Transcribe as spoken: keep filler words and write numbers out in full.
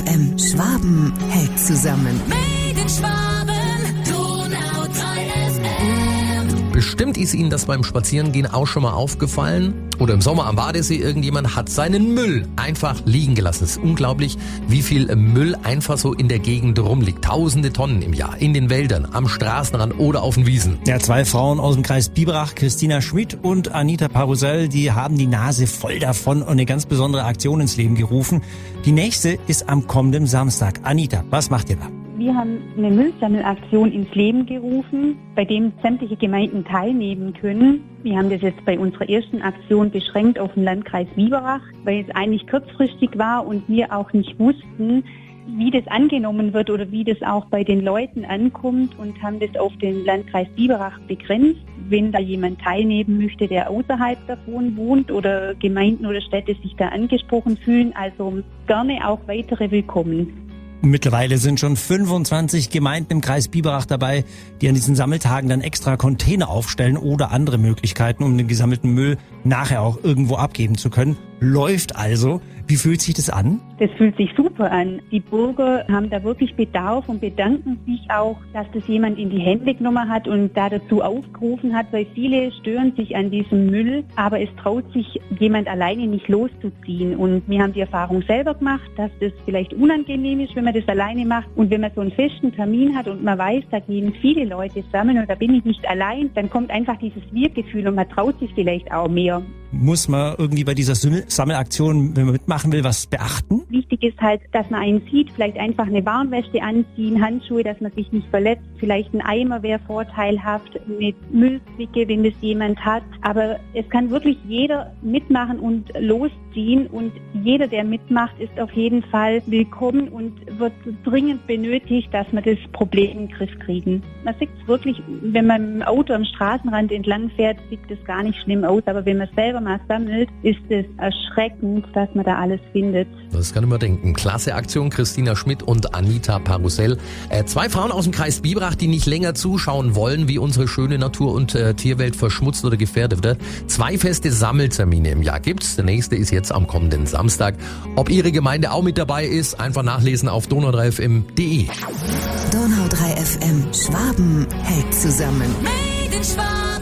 M. Schwaben hält zusammen. Made in Schwaben, Donau drei F M. Bestimmt ist Ihnen das beim Spazierengehen auch schon mal aufgefallen. Oder im Sommer am Badesee, irgendjemand hat seinen Müll einfach liegen gelassen. Es ist unglaublich, wie viel Müll einfach so in der Gegend rumliegt. Tausende Tonnen im Jahr. In den Wäldern, am Straßenrand oder auf den Wiesen. Ja, zwei Frauen aus dem Kreis Biberach, Christina Schmidt und Anita Parusell, die haben die Nase voll davon und eine ganz besondere Aktion ins Leben gerufen. Die nächste ist am kommenden Samstag. Anita, was macht ihr da? Wir haben eine Müllsammelaktion ins Leben gerufen, bei dem sämtliche Gemeinden teilnehmen können. Wir haben das jetzt bei unserer ersten Aktion beschränkt auf den Landkreis Biberach, weil es eigentlich kurzfristig war und wir auch nicht wussten, wie das angenommen wird oder wie das auch bei den Leuten ankommt, und haben das auf den Landkreis Biberach begrenzt. Wenn da jemand teilnehmen möchte, der außerhalb davon wohnt oder Gemeinden oder Städte sich da angesprochen fühlen, also gerne auch weitere willkommen. Mittlerweile sind schon fünfundzwanzig Gemeinden im Kreis Biberach dabei, die an diesen Sammeltagen dann extra Container aufstellen oder andere Möglichkeiten, um den gesammelten Müll nachher auch irgendwo abgeben zu können. Läuft also. Wie fühlt sich das an? Das fühlt sich super an. Die Bürger haben da wirklich Bedarf und bedanken sich auch, dass das jemand in die Hände genommen hat und da dazu aufgerufen hat, weil viele stören sich an diesem Müll, aber es traut sich jemand alleine nicht loszuziehen. Und wir haben die Erfahrung selber gemacht, dass das vielleicht unangenehm ist, wenn man das alleine macht. Und wenn man so einen festen Termin hat und man weiß, da gehen viele Leute sammeln und da bin ich nicht allein, dann kommt einfach dieses Wir-Gefühl und man traut sich vielleicht auch mehr. Muss man irgendwie bei dieser Sammelaktion, wenn man mitmachen will, was beachten? Wichtig ist halt, dass man einen sieht, vielleicht einfach eine Warnweste anziehen, Handschuhe, dass man sich nicht verletzt, vielleicht ein Eimer wäre vorteilhaft, eine Müllzwicke, wenn das jemand hat. Aber es kann wirklich jeder mitmachen und losziehen, und jeder, der mitmacht, ist auf jeden Fall willkommen und wird dringend benötigt, dass wir das Problem in den Griff kriegen. Man sieht es wirklich, wenn man im Auto am Straßenrand entlang fährt, sieht es gar nicht schlimm aus, aber wenn man es selber mal sammelt, ist es erschreckend, dass man da alles findet. Das kann man denken. Klasse Aktion, Christina Schmidt und Anita Parusell. Äh, zwei Frauen aus dem Kreis Biberach, die nicht länger zuschauen wollen, wie unsere schöne Natur- und äh, Tierwelt verschmutzt oder gefährdet wird. Zwei feste Sammeltermine im Jahr gibt's. Der nächste ist jetzt am kommenden Samstag. Ob Ihre Gemeinde auch mit dabei ist, einfach nachlesen auf donau drei f m punkt de. Donau drei F M. Schwaben hält zusammen. Made in Schwaben.